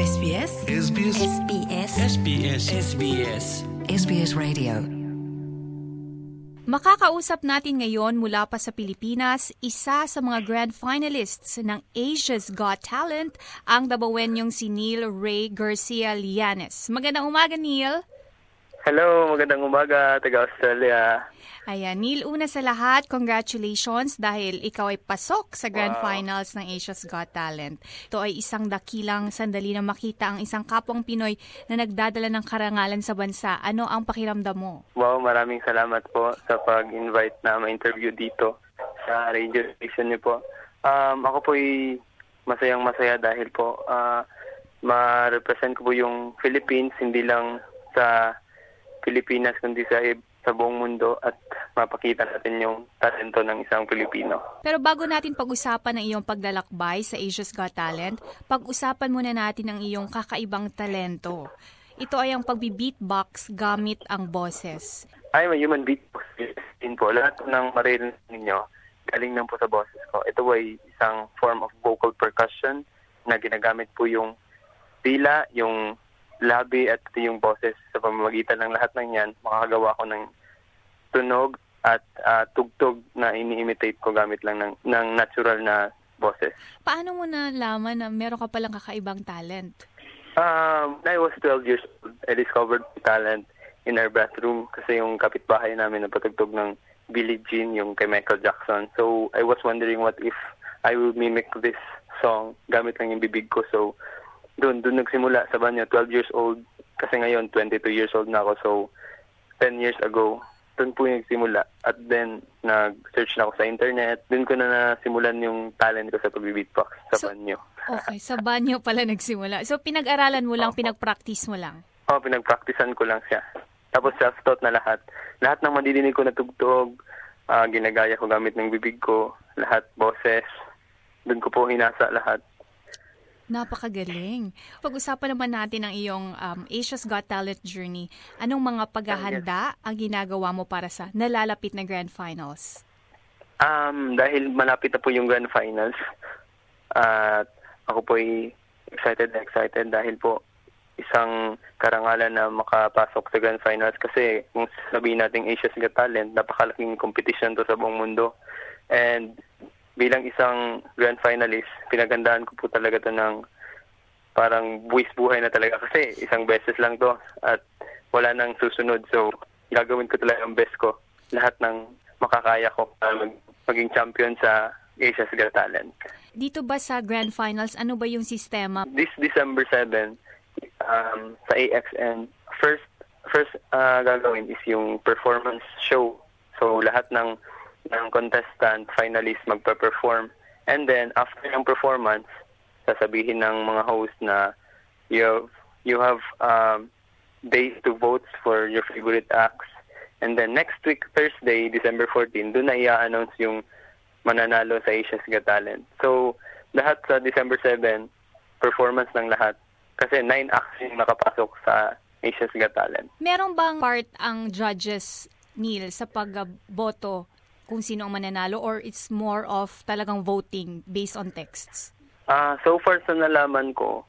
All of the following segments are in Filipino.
SBS SBS SBS SBS SBS SBS Radio. Makakausap natin ngayon mula pa sa Pilipinas, isa sa mga grand finalists ng Asia's Got Talent, ang Dabawenyong si Neil Ray Garcia Llanes. Magandang umaga, Neil. Hello, magandang umaga, taga-Australia. Ayan, Neil, una sa lahat, congratulations dahil ikaw ay pasok sa grand finals ng Asia's Got Talent. Ito ay isang dakilang sandali na makita ang isang kapwang Pinoy na nagdadala ng karangalan sa bansa. Ano ang pakiramdam mo? Wow, maraming salamat po sa pag-invite na ma-interview dito sa radio station niyo po. Ako po ay masayang-masaya dahil po ma-represent ko po yung Philippines, hindi lang sa Pilipinas kundi sa buong mundo at mapakita natin yung talento ng isang Pilipino. Pero bago natin pag-usapan ang iyong paglalakbay sa Asia's Got Talent, pag-usapan muna natin ang iyong kakaibang talento. Ito ay ang pagbi-beatbox gamit ang boses. I'm a human beatbox din po. Lahat ng maririnig ninyo, galing lang po sa boses ko. Ito ay isang form of vocal percussion na ginagamit po yung dila, yung labi at yung boses. Sa pamamagitan ng lahat ng yan, makakagawa ko ng tunog at tugtog na ini-imitate ko gamit lang ng natural na boses. Paano mo nalaman na meron ka palang kakaibang talent? When I was 12 years old, I discovered talent in our bathroom kasi yung kapitbahay namin napatugtog ng Billie Jean, yung kay Michael Jackson. So, I was wondering what if I would mimic this song gamit lang yung bibig ko. So, doon nagsimula sa banyo, 12 years old. Kasi ngayon, 22 years old na ako. So, 10 years ago, doon po yung nagsimula. At then, nag-search na ako sa internet. Doon ko na nasimulan yung talent ko sa pag-beatbox sa banyo. Okay, sa banyo pala nagsimula. So, pinag-aralan mo lang, pinag-practice mo lang? Oo, pinag-practicean ko lang siya. Tapos self-taught na lahat. Lahat ng madidinig ko na tugtog, ginagaya ko gamit ng bibig ko, lahat boses. Doon ko po hinasa lahat. Napakagaling. Pag-usapan naman natin ang iyong Asia's Got Talent journey. Anong mga paghahanda ang ginagawa mo para sa nalalapit na Grand Finals? Dahil malapit na po yung Grand Finals, ako po ay excited dahil po isang karangalan na makapasok sa Grand Finals kasi kung sabihin natin Asia's Got Talent, napakalaking competition to sa buong mundo. And bilang isang grand finalist, pinagandaan ko po talaga to ng parang buwis buhay na talaga kasi isang beses lang to at wala nang susunod. So, gagawin ko talaga ang best ko. Lahat ng makakaya ko para maging champion sa Asia's Got Talent. Dito ba sa grand finals, ano ba yung sistema? This December 7, sa AXN, first gagawin is yung performance show. So, lahat ng contestant, finalist magpa-perform. And then, after ng performance, sasabihin ng mga host na you have days to vote for your favorite acts. And then, next week, Thursday, December 14, doon na i-announce yung mananalo sa Asia's Got Talent. So, lahat sa December 7, performance ng lahat. Kasi 9 acts yung nakapasok sa Asia's Got Talent. Meron bang part ang judges, Neil, sa pagboto kung sino ang mananalo or it's more of talagang voting based on texts? So far sa nalaman ko,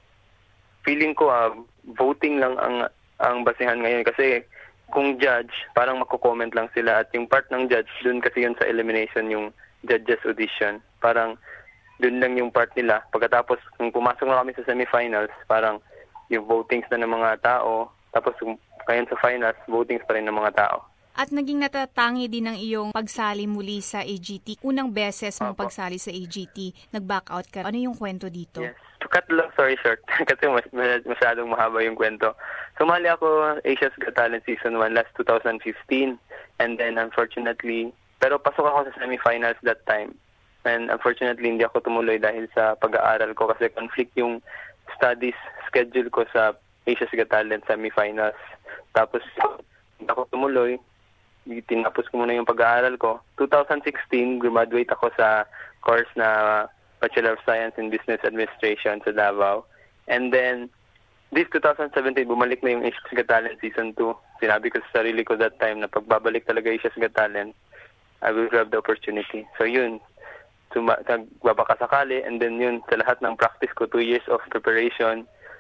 feeling ko voting lang ang basehan ngayon kasi kung judge, parang magko-comment lang sila at yung part ng judge, dun kasi yun sa elimination yung judges audition. Parang dun lang yung part nila. Pagkatapos kung pumasok na kami sa semifinals, parang yung votings na ng mga tao, tapos ngayon sa finals, votings pa rin ng mga tao. At naging natatangi din ng iyong pagsali muli sa AGT. Unang beses mong pagsali sa AGT, nag-back out ka. Ano yung kwento dito? Yes. To cut long story short, kasi masyadong mahaba yung kwento. Sumali ako Asia's Got Talent Season 1 last 2015. And then unfortunately, pero pasok ako sa semifinals that time. And unfortunately, hindi ako tumuloy dahil sa pag-aaral ko kasi conflict yung studies schedule ko sa Asia's Got Talent semifinals. Tapos, hindi ako tumuloy. Tinapos ko muna yung pag-aaral ko. 2016, graduate ako sa course na Bachelor of Science in Business Administration sa Davao. And then, this 2017, bumalik na yung Asia's Got Talent Season 2. Sinabi ko sa sarili ko that time na pagbabalik talaga Asia's Got Talent, I will grab the opportunity. So yun, nagbabaka sakali, and then yun, sa lahat ng practice ko, 2 years of preparation,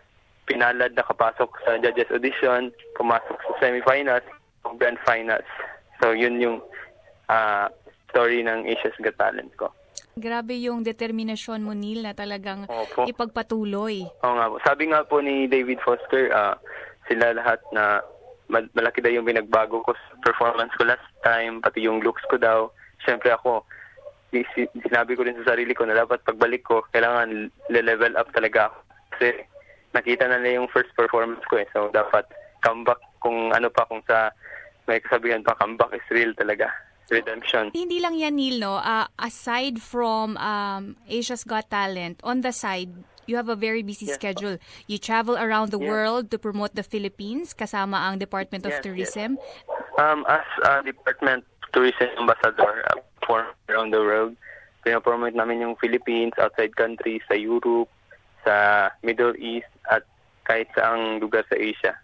pinalad nakapasok sa judges audition, pumasok sa semifinals, grand finals. So yun yung story ng Asia's Got Talent ko. Grabe yung determinasyon mo, Neil, na talagang Opo. ipagpatuloy. Oo nga po. Sabi nga po ni David Foster, sila lahat na malaki daw yung binagbago ko sa performance ko last time, pati yung looks ko daw. Siyempre ako, sinabi ko rin sa sarili ko na dapat pagbalik ko, kailangan level up talaga ako. Kasi nakita na yung first performance ko eh. So dapat comeback kung sa may kasabihan pa, comeback is real talaga. Redemption. Hindi lang yan, Neil, no? Aside from Asia's Got Talent, on the side, you have a very busy schedule. You travel around the world to promote the Philippines kasama ang Department of Tourism. As Department Tourism Ambassador for around the world, pinapromote namin yung Philippines outside countries, sa Europe, sa Middle East, at kahit saang lugar sa Asia.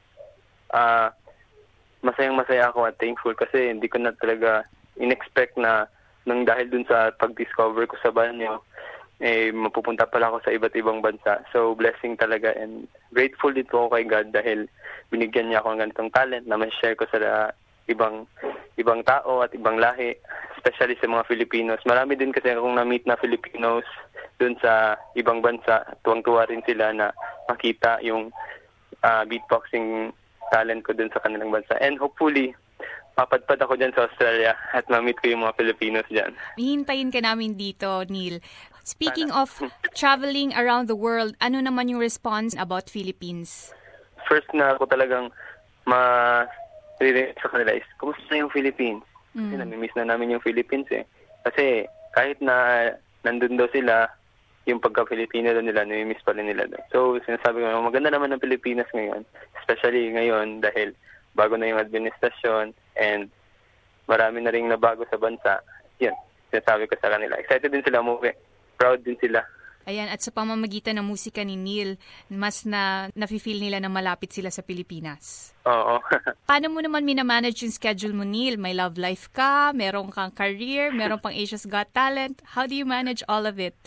Masayang-masaya ako at thankful kasi hindi ko na talaga in-expect na nang dahil dun sa pag-discover ko sa banyo, mapupunta pala ako sa iba't ibang bansa. So, blessing talaga, and grateful din po ako kay God dahil binigyan niya ako ng ganitong talent na ma-share ko sa ibang tao at ibang lahi, especially sa mga Filipinos. Marami din kasi akong na-meet na Filipinos dun sa ibang bansa. Tuwang-tuwa rin sila na makita yung beatboxing talent ko dun sa kanilang bansa. And hopefully, papadpad ako dyan sa Australia at ma-meet ko yung mga Filipinos dyan. Hihintayin ka namin dito, Neil. Speaking of traveling around the world, ano naman yung response about Philippines? First na ako talagang ma-release sa kanila is, kumusta na yung Philippines? Kasi nami-miss na namin yung Philippines eh. Kasi kahit na nandun daw sila, yung pagka-Filipino daw nila, nami-miss pa rin nila doon. So, sinasabi ko, maganda naman ng Pilipinas ngayon. Especially ngayon dahil bago na yung administrasyon and marami na rin nabago sa bansa. Yan, sinasabi ko sa kanila. Excited din sila umuwi. Proud din sila. Ayan, at sa pamamagitan ng musika ni Neil, mas nafe-feel nila na malapit sila sa Pilipinas. Oo. Paano mo naman minamanage yung schedule mo, Neil? May love life ka, meron kang career, meron pang Asia's Got Talent. How do you manage all of it?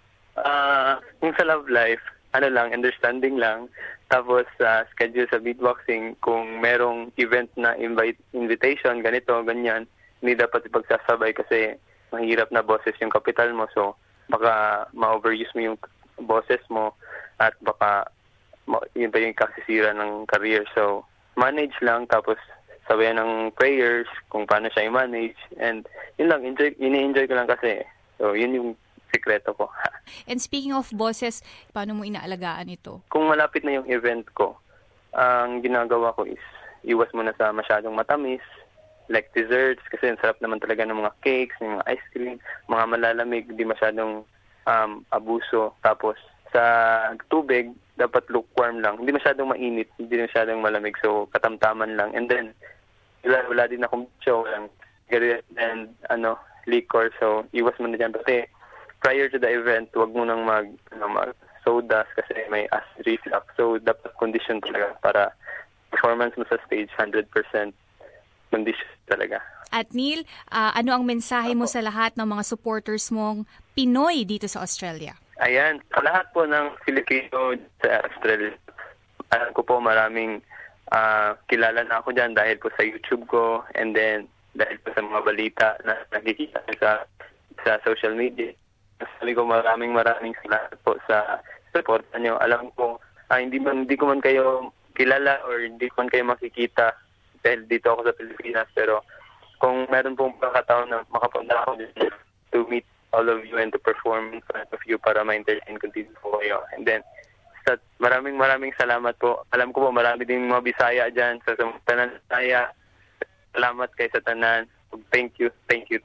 Yung sa love life, understanding lang. Tapos schedule sa beatboxing, kung merong event na invitation, ganito, ganyan, hindi dapat ipagsasabay kasi mahirap na boses yung kapital mo. So, baka ma-overuse mo yung boses mo at baka yun pa yung kasisira ng career. So, manage lang, tapos sabayan ng prayers kung paano siya i-manage. And yun lang, ini-enjoy ko lang kasi. So, yun yung sikreto ko. And speaking of boses, paano mo inaalagaan ito? Kung malapit na yung event ko, ang ginagawa ko is iwas muna sa masyadong matamis, like desserts, kasi ang sarap naman talaga ng mga cakes, ng mga ice cream, mga malalamig, di masyadong abuso. Tapos sa tubig, dapat lukewarm lang. Hindi masyadong mainit, hindi masyadong malamig, so katamtaman lang. And then, wala din akong show lang, and liquor, so iwas muna dyan. Kasi prior to the event, huwag mo nang mag sodas kasi may acid reflux. So, dapat condition talaga para performance mo sa stage 100% condition talaga. At Neil, ano ang mensahe mo sa lahat ng mga supporters mong Pinoy dito sa Australia? Ayan, sa lahat po ng Filipino sa Australia, alam ko po maraming kilala na ako dyan dahil po sa YouTube ko, and then dahil po sa mga balita na nakikita sa social media. Sabi ko maraming salamat po sa support niyo. Alam ko, hindi ko man kayo kilala or hindi ko man kayo makikita dahil dito ako sa Pilipinas, pero kung meron pong pagkakataon na makapunta ako dito to meet all of you and to perform in front of you para ma-entertain ko dito po kayo. And then, maraming salamat po. Alam ko po marami din mga Bisaya dyan sa tanan Bisaya. Salamat kay sa tanan. Thank you.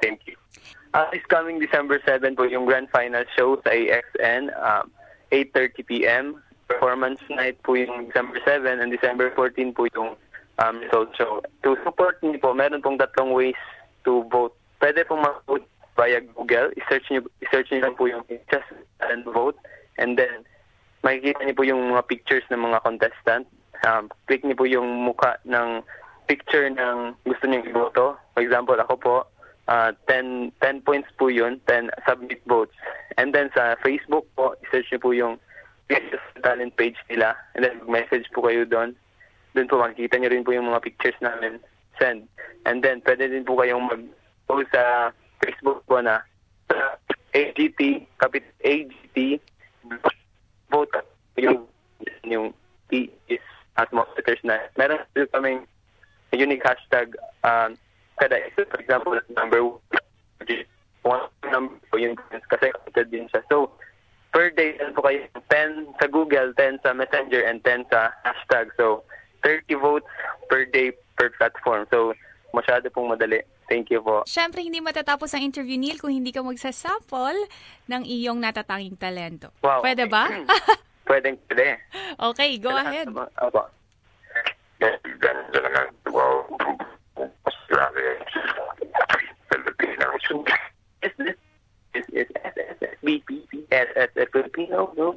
This coming December 7 po yung grand final show sa AXN, 8:30 p.m. Performance night po yung December 7 and December 14 po yung result show. To support niyo po, meron pong 3 ways to vote. Pwede pong mag-vote via Google. I-search niyo lang po yung just and vote, and then makikita niyo po yung mga pictures ng mga contestant. Click niyo po yung mukha ng picture ng gusto niyo iboto. For example, ako po, 10 points po yun, 10 submit votes. And then sa Facebook po, i-search niyo po yung ASIA's Got Talent page nila. And then mag-message po kayo doon. Doon po makikita nyo rin po yung mga pictures namin. Send. And then pwede din po kayong mag-post sa Facebook po na AGT, AGT, vote yung T is at most letters na. Meron po kaming unique hashtag kada isa, for example, number 1 number po yun kasi counted din siya. So, per day, po kayo 10 sa Google, 10 sa Messenger, and 10 sa hashtag. So, 30 votes per day per platform. So, masyado pong madali. Thank you po. Siyempre, hindi matatapos ang interview, Neil, kung hindi ka magsasample ng iyong natatanging talento. Wow. Pwede ba? Pwede. Okay, go ahead. Opo. Is Filipino. No.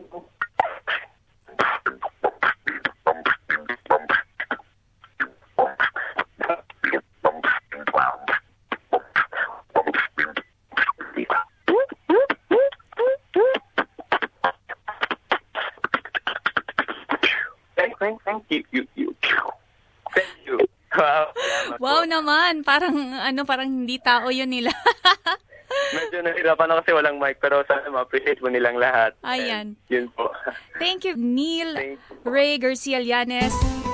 Thank you. Thank you. Wow. Wow naman, parang hindi tao yun nila. Medyo nahirapan ako kasi walang mic, pero sana ma-appreciate mo nilang lahat. Ayan. And yun po. Thank you, Neil Thank you. Ray Garcia Llanes.